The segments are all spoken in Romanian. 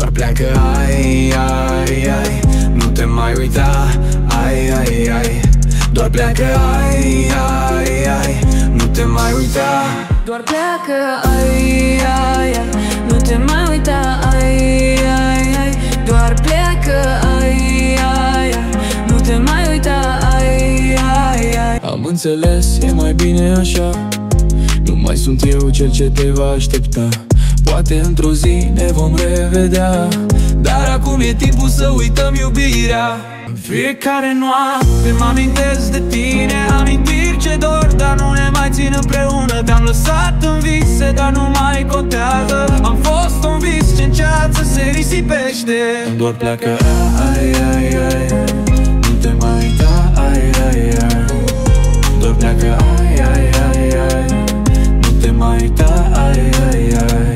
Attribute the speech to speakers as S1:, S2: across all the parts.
S1: Doar pleacă, ai, ai, ai, nu te mai uita, ai, ai, ai. Doar pleacă, ai, ai, ai, nu te mai uita.
S2: Doar pleacă, ai, ai, ai, nu te mai uita, ai, ai, ai. Doar pleacă, ai, ai, ai, nu te mai uita, ai, ai, ai.
S1: Am înțeles, e mai bine așa. Nu mai sunt eu cel ce te va aștepta. Poate într-o zi ne vom revedea, dar acum e timpul să uităm iubirea. În fiecare noapte mă amintesc de tine, amintiri ce dor, dar nu ne mai țin împreună. Te-am lăsat în vise, dar nu mai contează. Am fost un vis ce înceață se risipește. Doar pleacă, ai, ai, ai, nu te mai uita, ai, ai, ai. Doar pleacă, ai, ai, ai, ai, nu te mai uita, ai, ai, ai.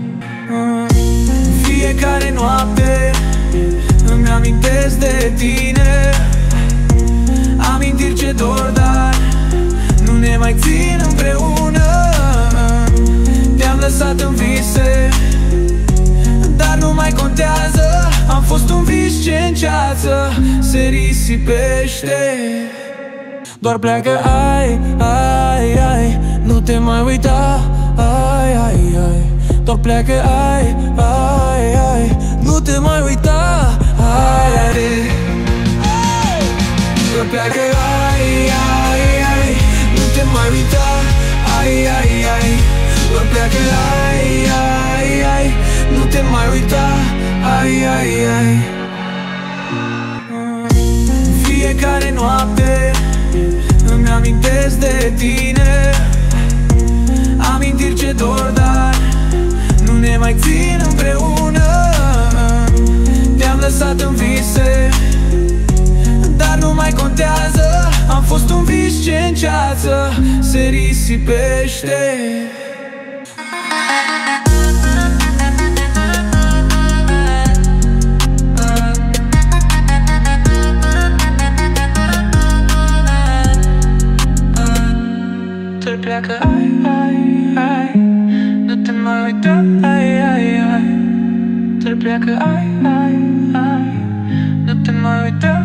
S1: Fiecare noapte îmi amintesc de tine, amintiri ce dor, dar nu ne mai țin împreună. Te-am lăsat în vise, dar nu mai contează. Am fost un vis ce în ceață se risipește. Doar pleacă, ai, ai, ai, nu te mai uita, ai, ai, ai. Doar pleacă, ai, ai, ai, nu te mai uita, ai, ai. Doar pleacă, ai, ai, ai, nu te mai uita, ai, ai, ai. Doar pleacă, ai, ai, ai, nu te mai uita, ai, ai, ai. Fiecare noapte îmi amintesc de tine, amintiri ce dor, dar nu ne mai țin împreună. Te-am lăsat în vise, dar nu mai contează. Am fost un vis ce în ceață se risipește. Doar pleacă, ai, ai, ai, nu te mai uita, ai, ai, ai. Doar pleacă, ai, ai, ai, nu te mai uita.